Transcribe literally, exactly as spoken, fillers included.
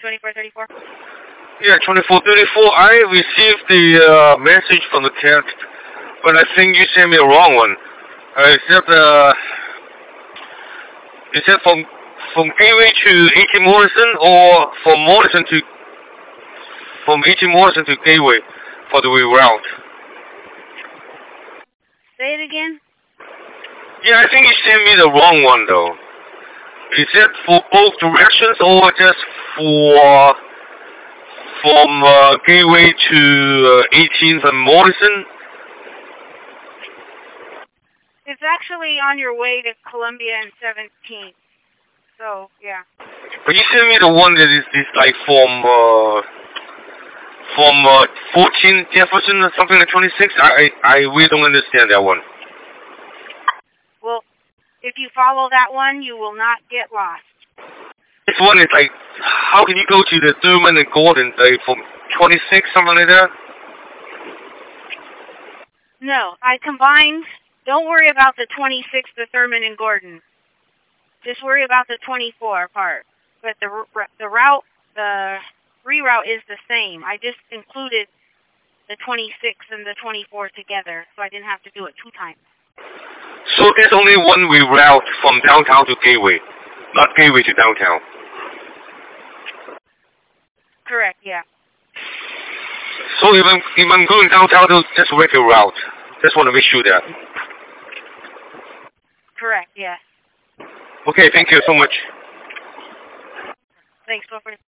twenty-four thirty-four? Yeah, twenty-four thirty-four. I received the uh, message from the text, but I think you sent me a wrong one. Uh, it said, uh, it said from, from Gateway to A T Morrison, or from Morrison to, from A T Morrison to Gateway for the reroute. Say it again? Yeah, I think you sent me the wrong one though. Is it for both directions or just for from uh, Gateway to uh, eighteenth and Morrison? It's actually on your way to Columbia and seventeenth. So, yeah. But you sent me the one that is, is like from uh, from uh, fourteen Jefferson or something like twenty-six. I, I I really don't understand that one. Well, if you follow that one, you will not get lost. This one is like, how can you go to the Thurman and Gordon like from twenty-six, something like that? No, I combined. Don't worry about the twenty-six, the Thurman and Gordon. Just worry about the twenty-four part. But the the route, the reroute is the same. I just included the twenty-six and the twenty-four together, so I didn't have to do it two times. So there's only one reroute from downtown to Gateway, not Gateway to downtown. Correct, yeah. So if I'm, if I'm going downtown, to just regular route. Just want to make sure that. Correct, yes. Okay, thank you so much. Thanks, Wilfred.